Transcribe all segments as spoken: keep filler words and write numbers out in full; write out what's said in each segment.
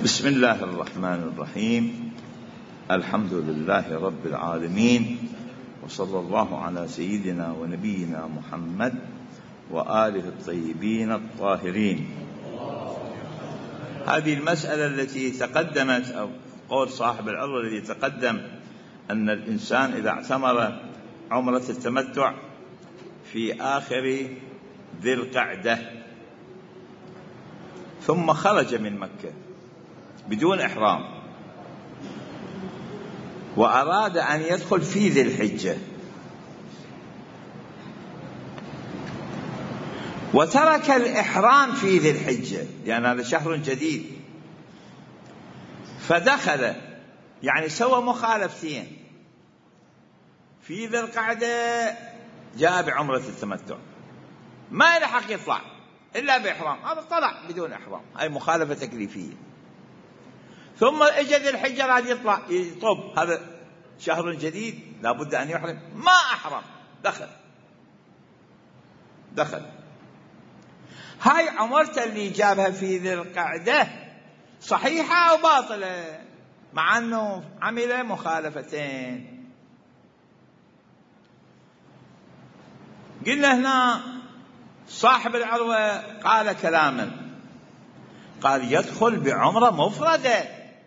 بسم الله الرحمن الرحيم. الحمد لله رب العالمين، وصلى الله على سيدنا ونبينا محمد وآله الطيبين الطاهرين. هذه المسألة التي تقدمت، أو قول صاحب العروة الذي تقدم، أن الإنسان إذا اعتمر عمرة التمتع في آخر ذي القعدة ثم خرج من مكة بدون إحرام وأراد أن يدخل في ذي الحجة وترك الإحرام في ذي الحجة لأن هذا شهر جديد، فدخل يعني سوى مخالفتين. في ذي القعدة جاء بعمرة التمتع، ما له حق يطلع إلا بإحرام، هذا طلع بدون إحرام، هاي مخالفة تكليفية. ثم اجى ذي الحجة راد يطلع يطب، هذا شهر جديد لابد أن يحرم، ما أحرم، دخل دخل هاي عمرته اللي جابها في ذي القعدة صحيحة أو باطلة؟ مع أنه عمل مخالفتين. قلنا هنا صاحب العروة قال كلاما، قال يدخل بعمرة مفردة.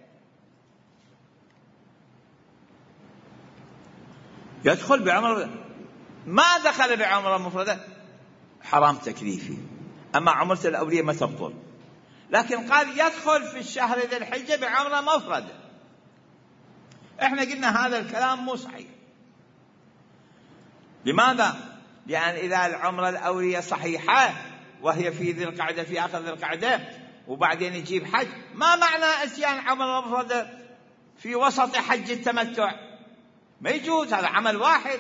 يدخل بعمرة، ما دخل بعمرة مفردة حرام تكليفي، أما عمرة الأولية ما تبطل، لكن قال يدخل في الشهر ذي الحجة بعمرة مفردة. احنا قلنا هذا الكلام مو صحيح. لماذا؟ لأن إذا العمرة الأولية صحيحة وهي في ذي القعدة، في آخر ذي القعدة، وبعدين يجيب حج، ما معنى اتيان عمرة مفردة في وسط حج التمتع؟ ما يجوز، هذا عمل واحد.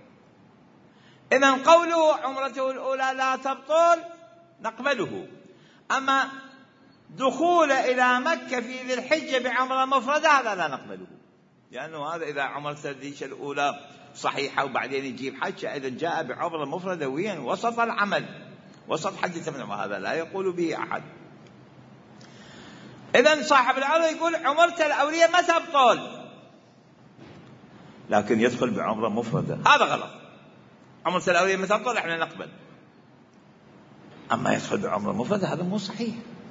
إذن قوله عمرته الأولى لا تبطل نقبله، أما دخول إلى مكة في ذي الحجة بعمرة مفردة هذا لا نقبله، لأنه هذا إذا عمرة ذيش الأولى صحيحة وبعدين يجيب حج، إذا جاء بعمرة مفردة وين وسط العمل، وسط حج التمتع، وهذا لا يقول به أحد. إذن صاحب العروة يقول عمرته الأولية ما تبطل، لكن يدخل بعمرة مفردة، هذا غلط. عمرته الأولية ما تبطل احنا نقبل، أما يدخل بعمرة مفردة هذا مو صحيح،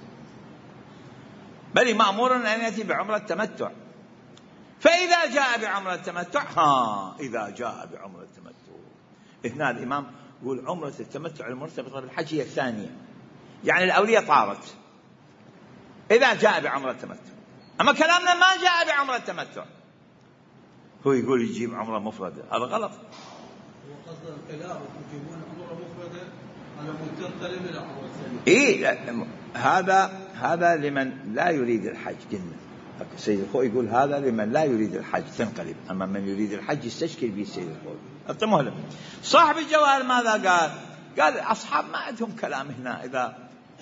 بل مأمور أن يأتي بعمرة التمتع. فإذا جاء بعمرة التمتع، ها إذا جاء بعمرة التمتع هنا الإمام يقول عمرة التمتع المرتبطة بالحج هي الثانية، يعني الأولية طارت إذا جاء بعمرة التمتع. أما كلامنا ما جاء بعمرة التمتع، هو يقول يجيب عمرة مفردة، هذا غلط. وقصد الكلام يجيبون عمرة مفردة على منتقل إلى عمرة ثانية. إيه، هذا هذا لمن لا يريد الحج. قلنا السيد الخوي يقول هذا لمن لا يريد الحج تنقلب، أما من يريد الحج يستشكل به السيد الخوي. أتمهله صاحب الجواهر ماذا قال؟ قال أصحاب ما عندهم كلام هنا. إذا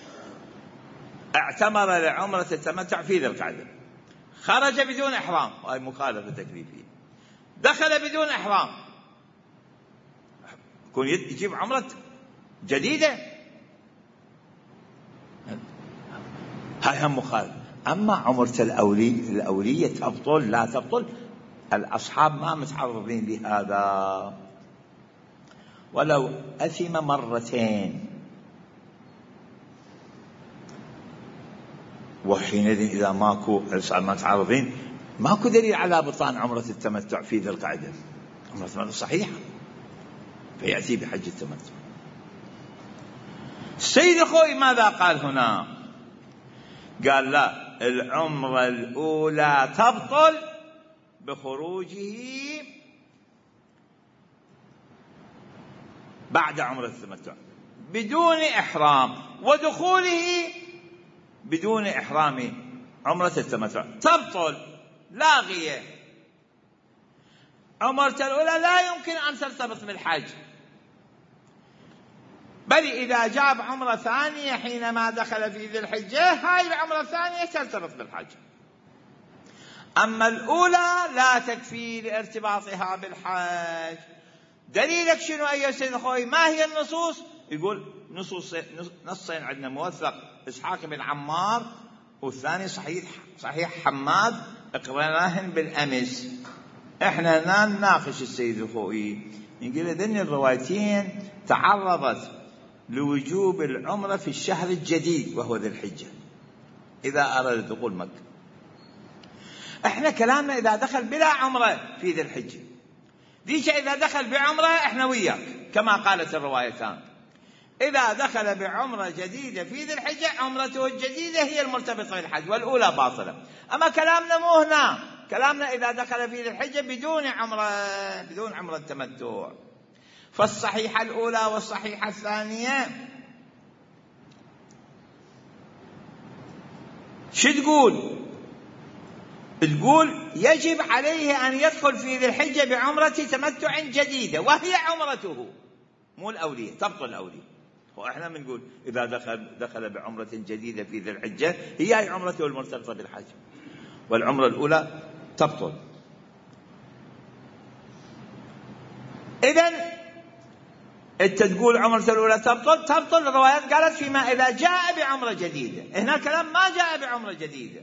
اعتمر لعمرة التمتع في ذي القعدة، خرج بدون إحرام، وهي مخالفة تكليفية، دخل بدون إحرام، يكون يجيب عمرة جديدة، هاي هم مخالفة. أما عمرة الأولي الأولية تبطل لا تبطل، الأصحاب ما متعرضين لهذا، ولو أثم مرتين، وحينئذ إذا ماكو ما تعرضين ماكو دليل على بطلان عمرة التمتع في ذي القعدة، عمرة التمتع صحيحة فيأتي بحج التمتع. السيد الخوي ماذا قال هنا؟ قال لا، العمرة الأولى تبطل بخروجه بعد عمرة التمتع بدون إحرام، ودخوله بدون إحرام عمرة التمتع تبطل لاغية. عمرة الأولى لا يمكن أن ترتبط بالحج، بل إذا جاب عمرة ثانية حينما دخل في ذي الحجة، هاي العمرة الثانية ترتبط بالحج. أما الأولى لا تكفي لارتباطها بالحج. دليلك شنو أيها السيد الخوي؟ ما هي النصوص؟ يقول نصوص نصين عندنا موثق إسحاق بن عمار والثاني صحيح صحيح حماد اقرناهن بالأمس. احنا هنا نناقش السيد الخوئي يقول ذني الروايتين تعرضت لوجوب العمرة في الشهر الجديد وهو ذي الحجة إذا أراد دخول مكة. احنا كلامنا إذا دخل بلا عمرة في ذي الحجة، ذيك إذا دخل بعمرة احنا وياك كما قالت الروايتان. إذا دخل بعمرة جديدة في ذي الحجة عمرته الجديدة هي المرتبطة بالحج والأولى باطلة. أما كلامنا مو هنا، كلامنا إذا دخل في ذي الحجة بدون عمرة بدون عمرة تمتع. فالصحيحة الأولى والصحيحة الثانية شو تقول؟ تقول يجب عليه أن يدخل في ذي الحجة بعمرة تمتع جديدة وهي عمرته مو الأولية، تبطل الأولية. وإحنا بنقول إذا دخل دخل بعمرة جديدة في ذي الحجة هي عمرته المرتبطة بالحج والعمرة الأولى تبطل. إذن أنت تقول عمرة الأولى تبطل تبطل الروايات قالت فيما إذا جاء بعمرة جديدة. هنا الكلام ما جاء بعمرة جديدة،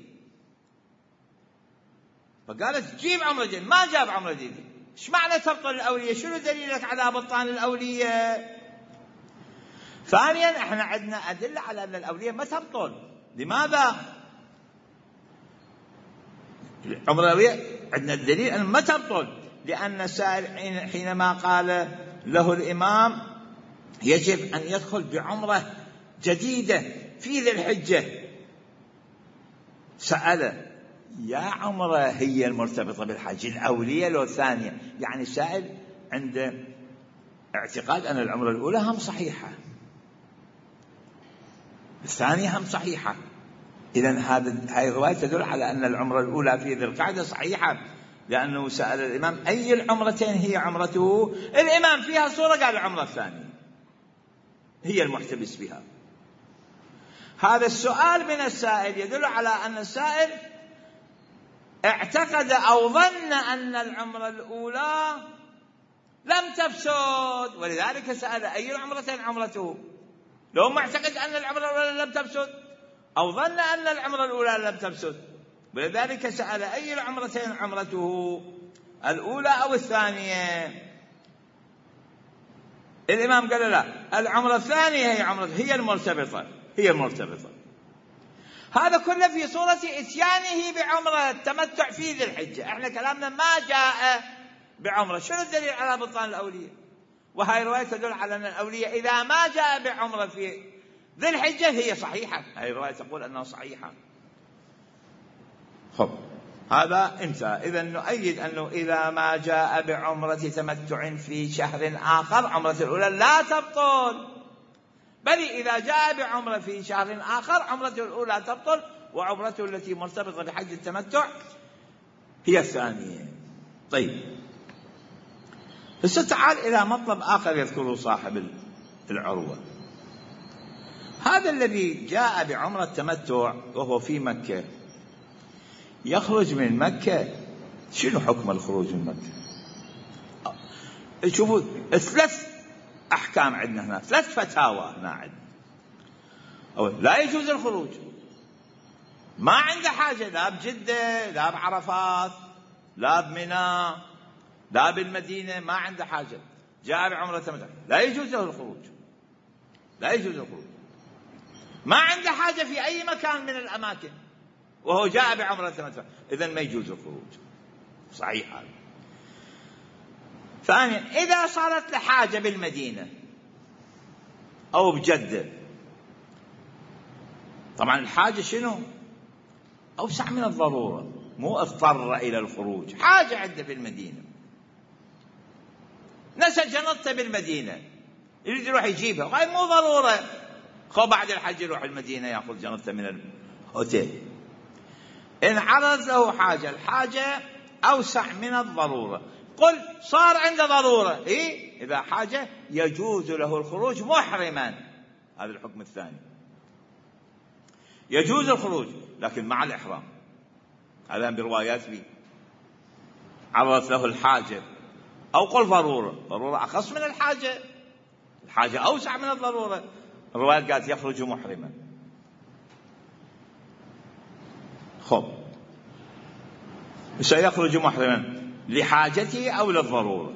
فقالت جيب عمرة جديدة ما جاء بعمرة جديدة. إيش معنى تبطل الأولية؟ شنو دليلك على بطلان الأولية؟ ثانيا احنا عندنا أدلة على أن الأولية ما تبطل. لماذا؟ عمرة الأولية عندنا الدليل أن ما تبطل، لأن السائل حينما قال له الإمام يجب أن يدخل بعمرة جديدة في ذي الحجة سأل يا عمرة هي المرتبطة بالحج الأولية لو الثانية؟ يعني السائل عنده اعتقاد أن العمرة الأولى هم صحيحة الثانية هم صحيحة. إذن هذا هاي الرواية تدل على أن العمرة الأولى في ذي القعدة صحيحة، لأنه سأل الإمام أي العمرتين هي عمرته. الإمام فيها صورة قال العمرة الثانية هي المحتبس بها. هذا السؤال من السائل يدل على أن السائل اعتقد أو ظن أن العمرة الأولى لم تفسد، ولذلك سأل أي العمرتين عمرته. لو ما اعتقد أن العمرة الأولى لم تفسد أو ظن أن العمرة الأولى لم تفسد، ولذلك سأل أي العمرتين عمرته الأولى أو الثانية. الإمام قال لا العمرة الثانية هي عمرته هي المرتبطة هي المرتبطة. هذا كله في صورة إتيانه بعمرة التمتع في ذي الحجة. احنا كلامنا ما جاء بعمرة. شنو الدليل على بطلان الأولية؟ وهاي رواية تدل على أن الأولية إذا ما جاء بعمرة في ذي الحجة هي صحيحة. هاي رواية تقول أنها صحيحة. خب هذا انتهى. إذا نؤيد أنه إذا ما جاء بعمرة تمتع في شهر آخر عمرة الأولى لا تبطل، بل إذا جاء بعمرة في شهر آخر عمرته الأولى تبطل وعمرته التي مرتبطة بحج التمتع هي الثانية. طيب هسه تعال إلى مطلب آخر يذكره صاحب العروة. هذا الذي جاء بعمرة التمتع وهو في مكة يخرج من مكة، شنو حكم الخروج من مكة؟ شوفوا ثلاث أحكام عندنا هنا، ثلاث فتاوى هنا عندنا. أول لا يجوز الخروج، ما عنده حاجة لا بجدة لا بعرفات لا بمنى لا بالمدينة، ما عنده حاجة جاء بعمرة تمتع لا يجوز له الخروج لا يجوز الخروج. ما عنده حاجة في أي مكان من الأماكن وهو جاء بعمرة تمتع، إذن ما يجوز الخروج. صحيح هذا. ثانيا إذا صارت له حاجة بالمدينة أو بجدة، طبعا الحاجة شنو؟ أوسع من الضرورة، مو اضطر إلى الخروج، حاجة عنده في المدينة نسى جنطته بالمدينة يريد يروح يجيبها، وهي مو ضرورة. خو بعد الحج يروح المدينة يأخذ جنطته من الهوتيل. إن عرض له حاجة، الحاجة أوسع من الضرورة، قل صار عنده ضرورة إيه؟ إذا حاجة يجوز له الخروج محرما. هذا الحكم الثاني، يجوز الخروج لكن مع الإحرام. هذا بروايات بي عرضت له الحاجة أو قل ضرورة، ضرورة أخص من الحاجة، الحاجة أوسع من الضرورة. الروايات قالت يخرج محرما. خب سيخرج محرما لحاجته أو للضرورة.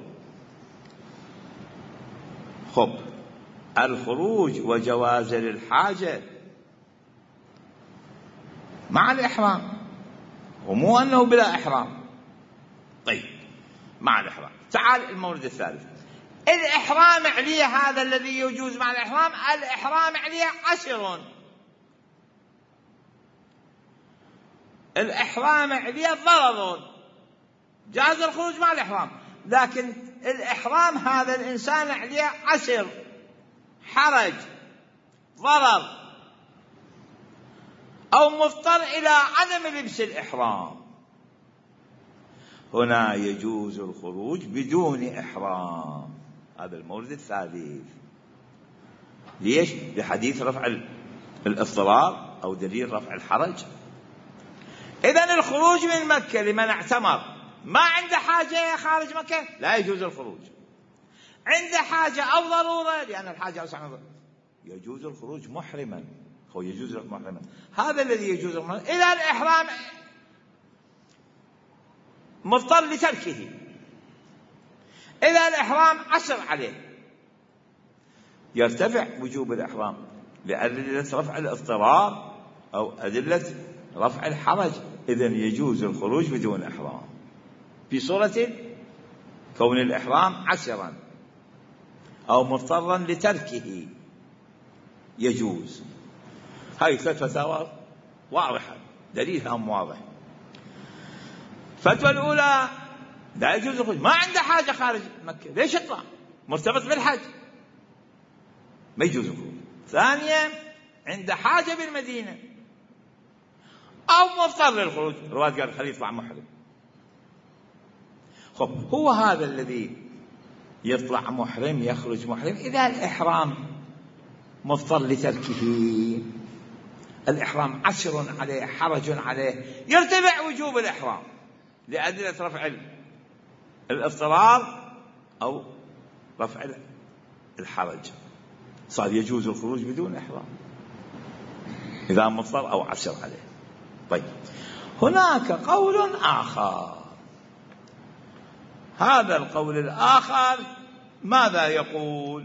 خب الخروج وجواز للحاجة مع الإحرام، ومو أنه بلا إحرام. طيب مع الإحرام. تعال المورد الثالث، الإحرام عليه، هذا الذي يجوز مع الإحرام، الإحرام عليه عشر. الإحرام عليه ضرر، جاز الخروج مع الإحرام، لكن الإحرام هذا الإنسان عليه عسر، حرج، ضرر، أو مضطر إلى عدم لبس الإحرام. هنا يجوز الخروج بدون إحرام. هذا المورد الثالث. ليش؟ لحديث رفع الاضطرار أو دليل رفع الحرج. إذن الخروج من مكة لمن اعتمر ما عنده حاجة خارج مكة لا يجوز الخروج. عنده حاجة أو ضرورة، لأن الحاجة أوسع، يجوز الخروج محرما. هو يجوز محرما، هذا الذي يجوز محرما. إذا الإحرام مضطر لتركه، إذا الإحرام عسر عليه، يرتفع وجوب الإحرام لأدلة رفع الاضطرار أو أدلة رفع الحرج. إذن يجوز الخروج بدون إحرام في صورة كون الإحرام عسرا أو مضطرا لتركه، يجوز. هاي ثلاث فتاوى واضحة، دليلها واضح. الفتوى الأولى لا يجوز الخروج، ما عنده حاجة خارج مكة، ليش يطلع؟ مرتبط بالحج، ما يجوز الخروج. ثانيا عنده حاجة بالمدينة أو مضطر للخروج، الرواد قال خليه يطلع محرم. خب هو هذا الذي يطلع محرم يخرج محرم إذا الإحرام مضطر لتركه، الإحرام عسر عليه، حرج عليه، يرتفع وجوب الإحرام لأدلة رفع الاضطرار أو رفع الحرج، صار يجوز الخروج بدون إحرام إذا مضطر أو عسر عليه. طيب هناك قول آخر، هذا القول الآخر ماذا يقول؟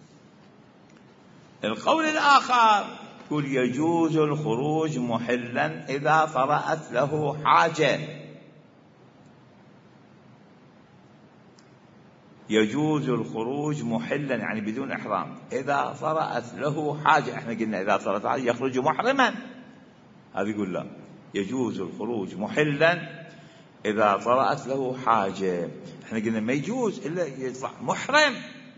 القول الآخر يقول يجوز الخروج محلا إذا طرأت له حاجة. يجوز الخروج محلا يعني بدون إحرام إذا طرأت له حاجة. احنا قلنا إذا طرأت حاجة يخرج محرما، هذا يقول لا، يجوز الخروج محلا إذا طرأت له حاجة. احنا قلنا ما يجوز إلا يطلع محرم.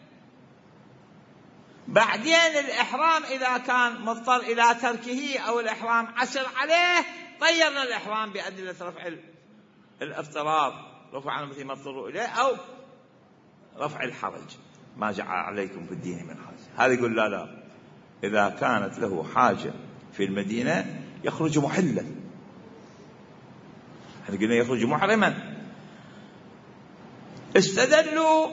بعدين الإحرام إذا كان مضطر إلى تركه أو الإحرام عسر عليه، طيرنا الإحرام بأدلة رفع الافتراض، رفع مثل ما اضطروا إليه، أو رفع الحرج، ما جعل عليكم في الدين من حرج. هذا يقول لا لا، إذا كانت له حاجة في المدينة يخرج محلا. احنا قلنا يخرج محرما. استدلوا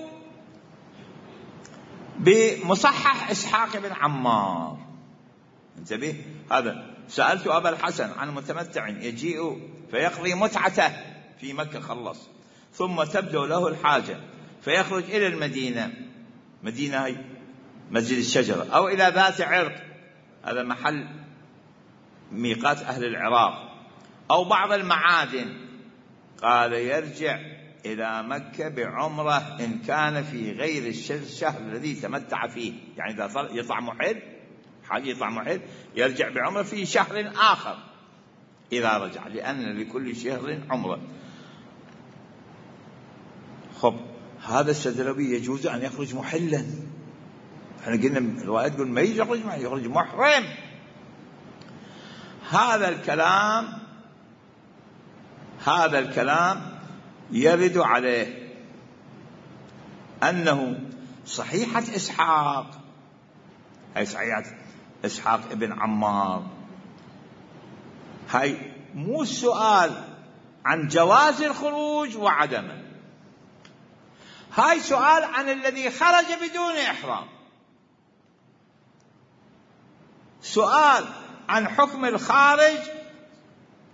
بمصحح إسحاق بن عمار. انتبه، هذا سألت أبا الحسن عن متمتع يجيء فيقضي متعته في مكة خلص، ثم تبدو له الحاجة فيخرج إلى المدينة، مدينة هي مسجد الشجرة، أو إلى ذات عرق، هذا محل ميقات أهل العراق، أو بعض المعادن، قال يرجع إلى مكة بعمرة إن كان في غير الشهر الذي تمتع فيه. يعني إذا يطلع محل، حاجة يطلع محل، يرجع بعمرة في شهر آخر إذا رجع، لأن لكل شهر عمرة. خب هذا السدلوي يجوز أن يخرج محلا. احنا قلنا الرواية تقول ما يخرج محل، يخرج محرم. هذا الكلام هذا الكلام يرد عليه أنه صحيحة إسحاق، هاي صحيحة إسحاق ابن عمار، هاي مو السؤال عن جواز الخروج وعدمه، هاي سؤال عن الذي خرج بدون إحرام، سؤال عن حكم الخارج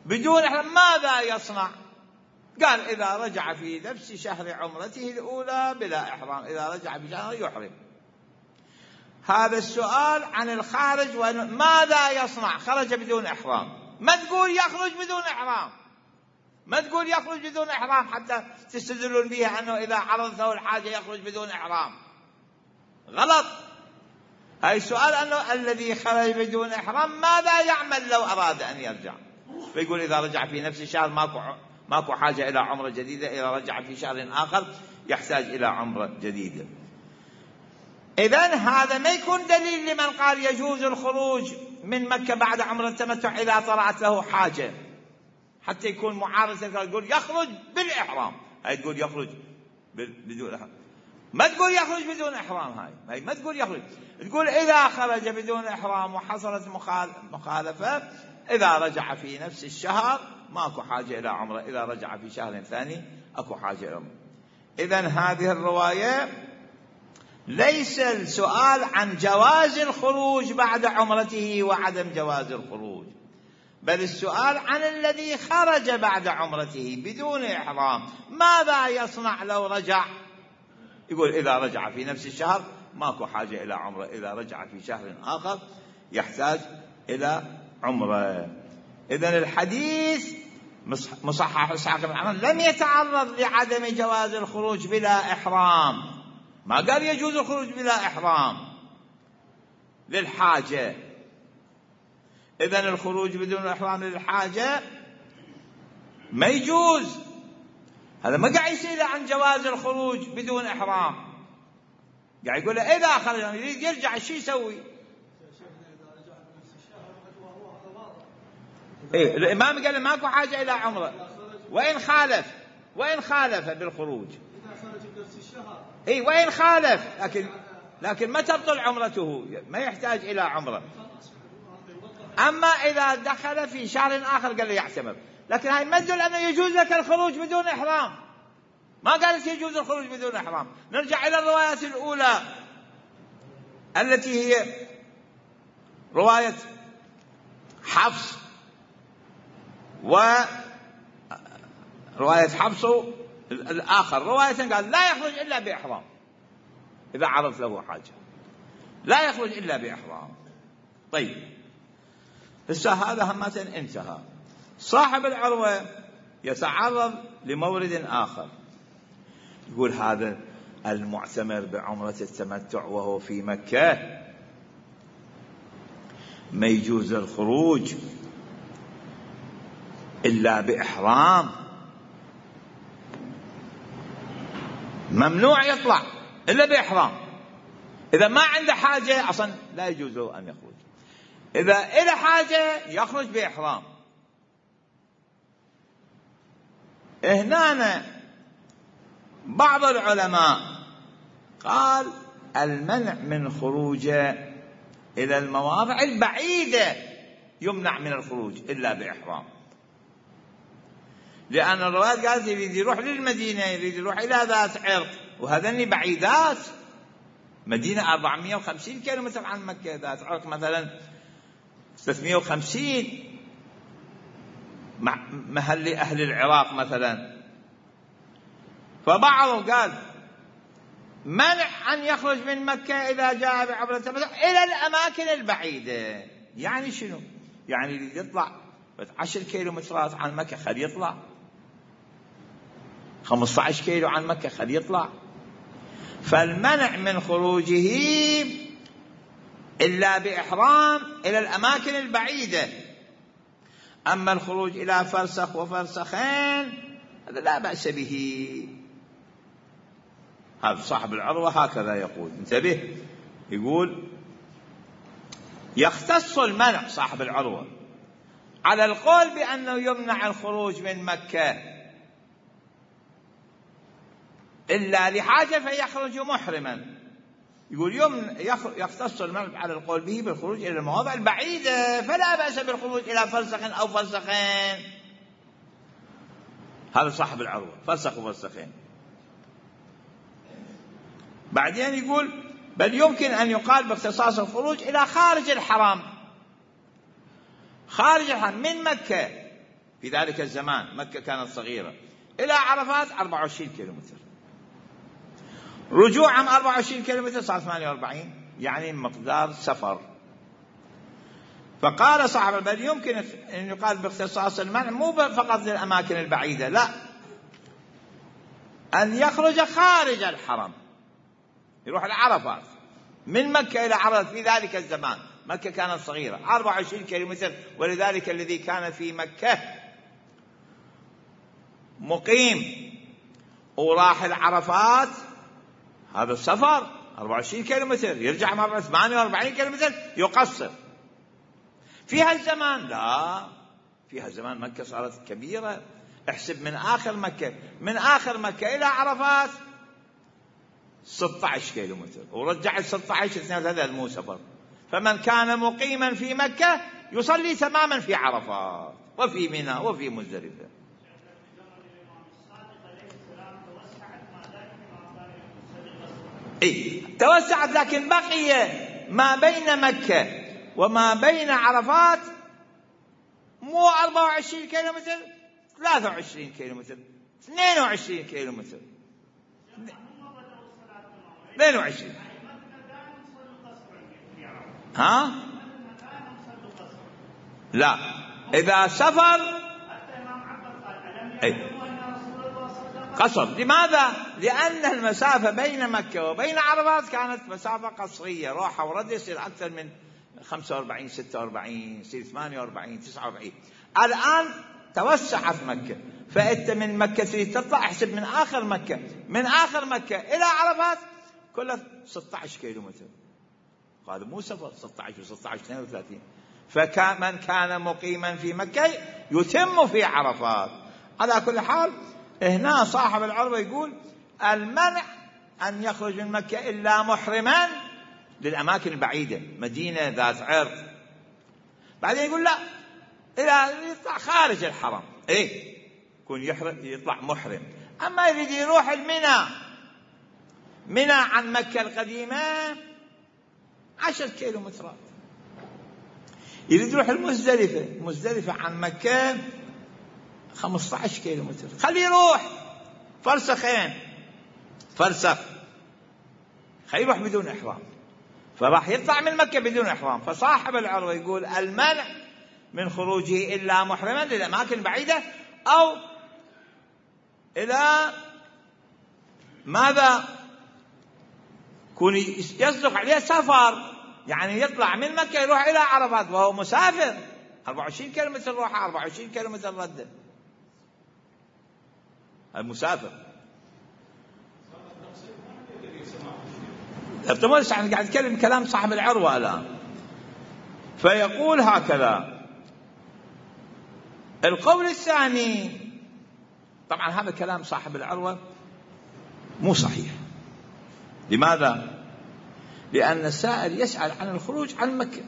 بدون إحرام ماذا يصنع؟ قال إذا رجع في نفس شهر عمرته الأولى بلا إحرام، إذا رجع في شهر يحرم. هذا السؤال عن الخارج، ماذا يصنع؟ خرج بدون إحرام، ما تقول يخرج بدون إحرام، ما تقول يخرج بدون إحرام حتى تستدلون بها أنه إذا عرضته الحاجة يخرج بدون إحرام. غلط. هاي السؤال أنه الذي خرج بدون إحرام ماذا يعمل لو أراد أن يرجع؟ فيقول إذا رجع في نفس الشهر ماكو ماكو حاجة إلى عمرة جديدة، إذا رجع في شهر آخر يحتاج إلى عمرة جديدة. إذن هذا ما يكون دليل لمن قال يجوز الخروج من مكة بعد عمرة التمتع إذا طرأت له حاجة، حتى يكون معارض يقول يخرج بالإحرام. هاي تقول يخرج بدون إحرام، ما تقول يخرج بدون إحرام. هاي هاي ما تقول يخرج، تقول إذا خرج بدون إحرام وحصلت مخالفة إذا رجع في نفس الشهر ماكو حاجة إلى عمرة، إذا رجع في شهر ثاني أكو حاجة إلى عمرة. إذن هذه الرواية ليس السؤال عن جواز الخروج بعد عمرته وعدم جواز الخروج، بل السؤال عن الذي خرج بعد عمرته بدون إحرام ماذا يصنع لو رجع. يقول إذا رجع في نفس الشهر ماكو حاجة إلى عمرة، إذا رجع في شهر آخر يحتاج إلى عمرة. إذن الحديث مصحح إسحاق بن عمران لم يتعرض لعدم جواز الخروج بلا إحرام، ما قال يجوز الخروج بلا إحرام للحاجة. إذن الخروج بدون إحرام للحاجة ما يجوز. هذا ما قاعد يسأل عن جواز الخروج بدون إحرام، قاعد يقول إذا خرج يريد يرجع شو يسوي؟ إيه الإمام قال ماكو حاجة إلى عمرة وإن خالف، وإن خالف بالخروج، إيه وإن خالف، لكن لكن ما تبطل عمرته، ما يحتاج إلى عمرة. أما إذا دخل في شهر آخر قال له يعتمر، لكن هاي ما تدل أنه يجوز لك الخروج بدون إحرام، ما قالت يجوز الخروج بدون إحرام. نرجع إلى الروايات الأولى التي هي رواية حفص، ورواية حفص الآخر رواية قال لا يخرج إلا بإحرام إذا عرض له حاجة، لا يخرج إلا بإحرام. طيب هسه هذا همة انتهى. صاحب العروة يتعرض لمورد آخر، يقول هذا المعتمر بعمرة التمتع وهو في مكة ما يجوز الخروج إلا بإحرام، ممنوع يطلع إلا بإحرام. إذا ما عنده حاجة أصلا لا يجوز له أن يخرج، إذا إلى حاجة يخرج بإحرام. هنا بعض العلماء قال المنع من خروجه إلى المواضع البعيدة يمنع من الخروج إلا بإحرام، لأن الروايات قالت يريد يروح للمدينة، يريد يروح إلى ذات عرق، وهذني بعيدات. مدينة أربعمائة وخمسين كيلومتر عن مكة، ذات عرق مثلا ثلاثمائة وخمسين، محل أهل العراق مثلا. فبعضهم قال منع أن يخرج من مكة إذا جاء بعمرة التمتع إلى الأماكن البعيدة. يعني شنو؟ يعني يطلع عشر كيلومترات عن مكة خلي يطلع، خمسة عشر كيلو عن مكة خلي يطلع. فالمنع من خروجه إلا بإحرام إلى الأماكن البعيدة. أما الخروج إلى فرسخ وفرسخين هذا لا بأس به. هذا صاحب العروة هكذا يقول، انتبه، يقول يختص المنع صاحب العروة على القول بأنه يمنع الخروج من مكة إلا لحاجة فيخرج محرما. يقول يختص المنع على القول به بالخروج إلى المواضع البعيدة، فلا بأس بالخروج إلى فرسخ أو فرسخين. هذا صاحب العروة، فرسخ وفرسخين. بعدين يقول بل يمكن أن يقال باختصاص الخروج إلى خارج الحرام، خارج الحرم من مكة في ذلك الزمان مكة كانت صغيرة إلى عرفات أربعة وعشرين كيلومتر، رجوعا أربعة وعشرين كيلومتر صار ثمانية وأربعين، يعني مقدار سفر. فقال صاحب البدء يمكن أن يقال باختصاص المنع مو فقط للأماكن البعيدة، لا، أن يخرج خارج الحرم، يروح لعرفات من مكة إلى عرفات في ذلك الزمان. مكة كانت صغيرة أربعة وعشرين كيلومتر، ولذلك الذي كان في مكة مقيم وراح العرفات هذا السفر أربعة وعشرين كيلومتر، يرجع مرة ثمانية وأربعين كيلومتر يقصر. في هالزمان لا، في هالزمان مكة صارت كبيرة، احسب من آخر مكة من آخر مكة إلى عرفات ستة عشر كيلومتر، ورجع ستة عشر اثنين وثلاثين مو سفر. فمن كان مقيما في مكة يصلي تماما في عرفات وفي منى وفي مزدلفة. إيه توسعت، لكن بقي ما بين مكة وما بين عرفات مو أربعة وعشرين كيلومتر، ثلاثة وعشرين كيلومتر، اثنين وعشرين كيلومتر، اثنين وعشرين. ها؟ لا، إذا سفر أي قصر. لماذا؟ لأن المسافة بين مكة وبين عرفات كانت مسافة قصرية، روحة ورد يصير أكثر من خمسة وأربعين ستة وأربعين، يصير ثمانية وأربعين تسعة وأربعين. الآن توسعت مكة، فأنت من مكة تريد تطلع، احسب من آخر مكة من آخر مكة إلى عرفات كله ستة عشر كيلومتر، هذا مو سفر ستة عشر ستة عشر اثنين وثلاثين. فمن كان مقيما في مكة يتم في عرفات. على كل حال هنا صاحب العروة يقول المنع أن يخرج من مكة إلا محرما للأماكن البعيدة، مدينة ذات عرض. بعدين يقول لا، إذا يطلع خارج الحرم إيه يكون يحرم يطلع محرم. أما يريد يروح المنى، منى عن مكة القديمة عشر كيلومترات، يريد يروح المزدلفة، مزدلفة عن مكة خمسة عشر كيلومتر، خليه يروح فرسخين، فرسخ خليه يروح بدون إحرام، فراح يطلع من مكة بدون إحرام. فصاحب العروة يقول المنع من خروجه إلا محرما للأماكن بعيدة أو إلى ماذا كون يصدق عليه سفر، يعني يطلع من مكة يروح إلى عرفات وهو مسافر أربعة وعشرين كيلومتر روحه أربعة وعشرين كيلومتر رده، المسافر. التمرس عن قاعد يتكلم كلام صاحب العروة الآن. فيقول هكذا. القول الثاني، طبعا هذا كلام صاحب العروة مو صحيح. لماذا؟ لأن السائل يسأل عن الخروج عن مكة،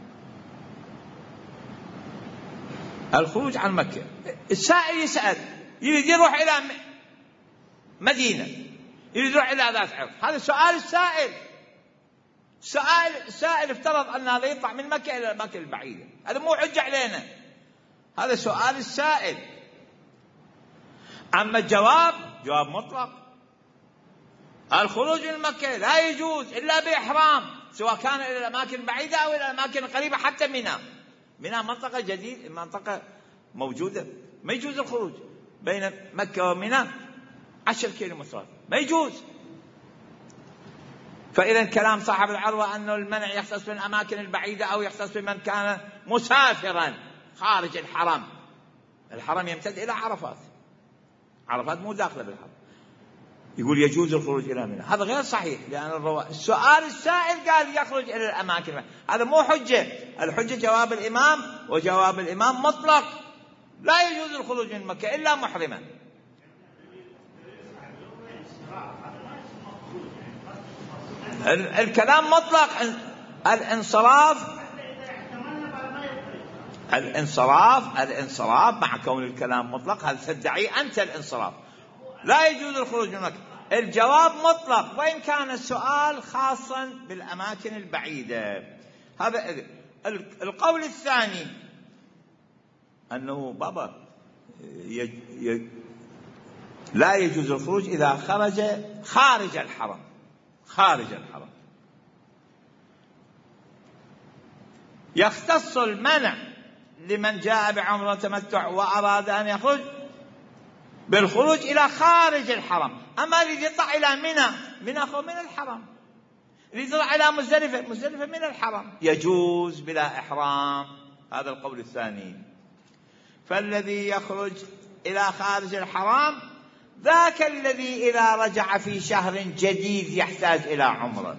الخروج عن مكة، السائل يسأل يريد يروح إلى مدينة، يريد يروح إلى ذات عرض، هذا سؤال السائل. سؤال السائل افترض أن هذا يطلع من مكة إلى الأماكن البعيدة، هذا مو حجة علينا، هذا سؤال السائل. أما الجواب جواب مطلق، الخروج من مكة لا يجوز إلا بإحرام، سواء كان إلى الأماكن البعيدة أو إلى الأماكن القريبة، حتى منى. منى منطقة جديدة، منطقة موجودة، ما يجوز الخروج بين مكة ومنى عشر كيلومترات، ما يجوز. فإذا كلام صاحب العروة أنه المنع يختص بالأماكن البعيدة أو يختص بمن كان مسافرا خارج الحرم، الحرم يمتد إلى عرفات، عرفات مو داخلة بالحرم، يقول يجوز الخروج إلى منى، هذا غير صحيح. لأن الروا... السؤال السائل قال يخرج إلى الأماكن، هذا مو حجة. الحجة جواب الإمام، وجواب الإمام مطلق، لا يجوز الخروج من مكة إلا محرما. الكلام مطلق. الانصراف الانصراف الانصراف مع كون الكلام مطلق، هذا تدعي أنت الانصراف، لا يجوز الخروج من مكة. الجواب مطلق وإن كان السؤال خاصا بالأماكن البعيدة. هذا القول الثاني، أنه بابا لا يجوز الخروج إذا خرج خارج الحرم، خارج الحرم. يختص المنع لمن جاء بعمرة تمتع وأراد أن يخرج بالخروج إلى خارج الحرم. أما الذي يطلع إلى منى، منى هو من الحرم. الذي يطلع إلى مزدلفة، مزدلفة من الحرم، يجوز بلا إحرام. هذا القول الثاني. فالذي يخرج إلى خارج الحرام ذاك الذي إذا رجع في شهر جديد يحتاج إلى عمرة.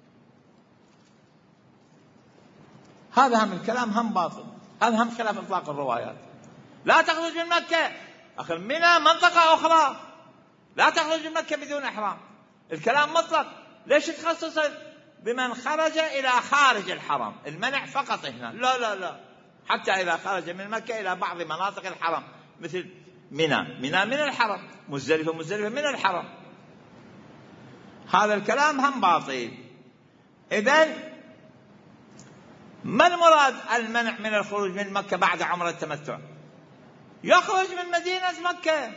هذا هم الكلام هم باطل، هذا هم خلاف إطلاق الروايات. لا تخرج من مكة، أخي منى منطقة أخرى، لا تخرج من مكة بدون إحرام. الكلام مطلق، ليش تخصص بمن خرج إلى خارج الحرم؟ المنع فقط هنا. لا لا لا، حتى إذا خرج من مكة إلى بعض مناطق الحرم مثل منى، منى من الحرم، مزدلفة، مزدلفة من الحرم. هذا الكلام هم باطل. إذن ما المراد المنع من الخروج من مكة بعد عمرة التمتع؟ يخرج من مدينة مكة،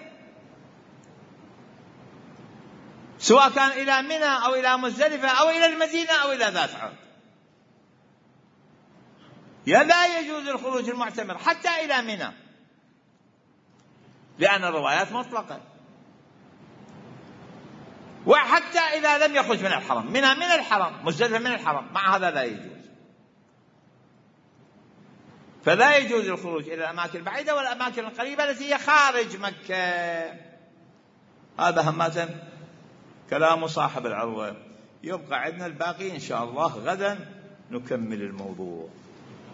سواء كان إلى منى أو إلى مزدلفة أو إلى المدينة أو إلى ذات عرض. لا يجوز الخروج المعتمر حتى إلى منى، لأن الروايات مطلقة. وحتى إذا لم يخرج من الحرم، منى من الحرم، مزدلفة من الحرم، مع هذا لا يجوز. فلا يجوز الخروج إلى الأماكن البعيدة والأماكن القريبة التي هي خارج مكة. هذا همة كلام صاحب العروة. يبقى عندنا الباقي إن شاء الله غدا نكمل الموضوع.